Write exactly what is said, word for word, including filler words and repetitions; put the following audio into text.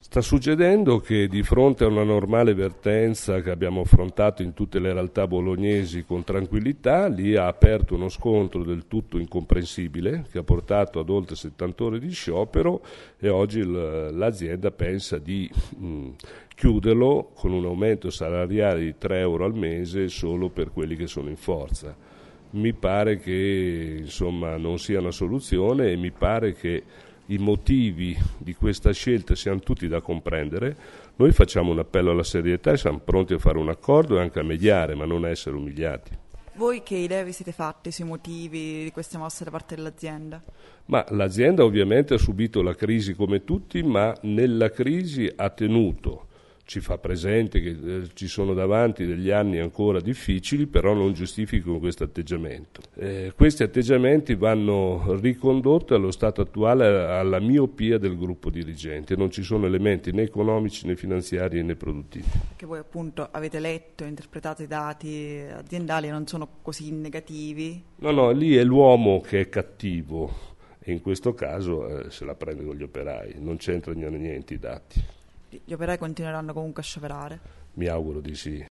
Sta succedendo che di fronte a una normale vertenza che abbiamo affrontato in tutte le realtà bolognesi con tranquillità, lì ha aperto uno scontro del tutto incomprensibile che ha portato ad oltre settanta ore di sciopero e oggi l'azienda pensa di mh, chiuderlo con un aumento salariale di tre euro al mese solo per quelli che sono in forza. Mi pare che insomma non sia una soluzione e mi pare che i motivi di questa scelta siano tutti da comprendere. Noi facciamo un appello alla serietà e siamo pronti a fare un accordo e anche a mediare, ma non a essere umiliati. Voi che idee vi siete fatti sui motivi di queste mosse da parte dell'azienda? Ma l'azienda ovviamente ha subito la crisi come tutti, ma nella crisi ha tenuto. Ci fa presente che eh, ci sono davanti degli anni ancora difficili, però non giustificano questo atteggiamento. Eh, questi atteggiamenti vanno ricondotti allo stato attuale alla miopia del gruppo dirigente. Non ci sono elementi né economici né finanziari né produttivi. Che voi appunto avete letto e interpretato i dati aziendali e non sono così negativi? No, no, lì è l'uomo che è cattivo e in questo caso eh, se la prende con gli operai, non c'entrano niente i dati. Gli operai continueranno comunque a scioperare? Mi auguro di sì.